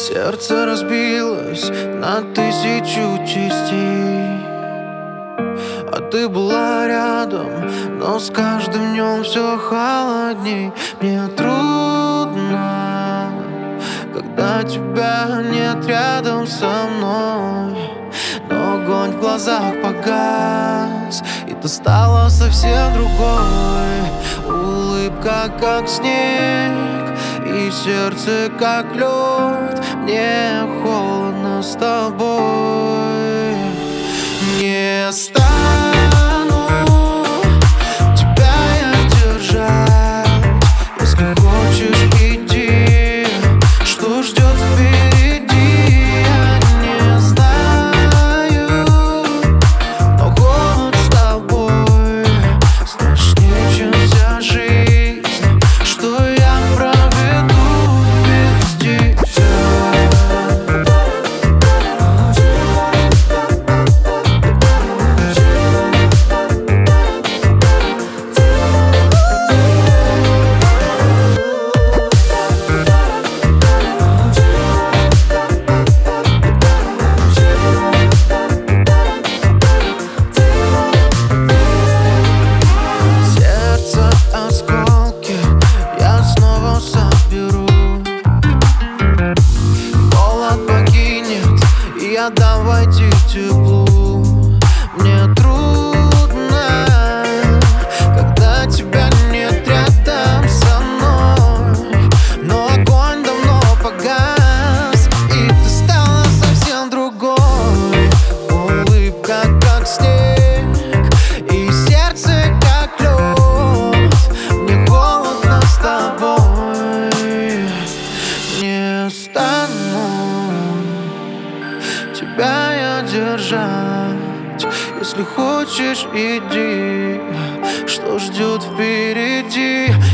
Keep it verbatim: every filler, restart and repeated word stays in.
Сердце разбилось на тысячу частей, а ты была рядом, но с каждым днем все холодней. Мне трудно, когда тебя нет рядом со мной, но огонь в глазах погас, и ты стала совсем другой. Улыбка как снег, и сердце как лед. Мне холодно с тобой. Не стану тебя я держать. Если хочешь, иди. Что ждет впереди, я не знаю, но холод с тобой страшнее, чем вся жизнь, что я проведу без тебя. Я дам войти теплу. Мне трудно, когда тебя нет рядом со мной, но огонь давно погас, и ты стала совсем другой. Улыбка как снег, и сердце как лед. Мне холодно с тобой. Не стану тебя я держать. Если хочешь, иди. Что ждет впереди,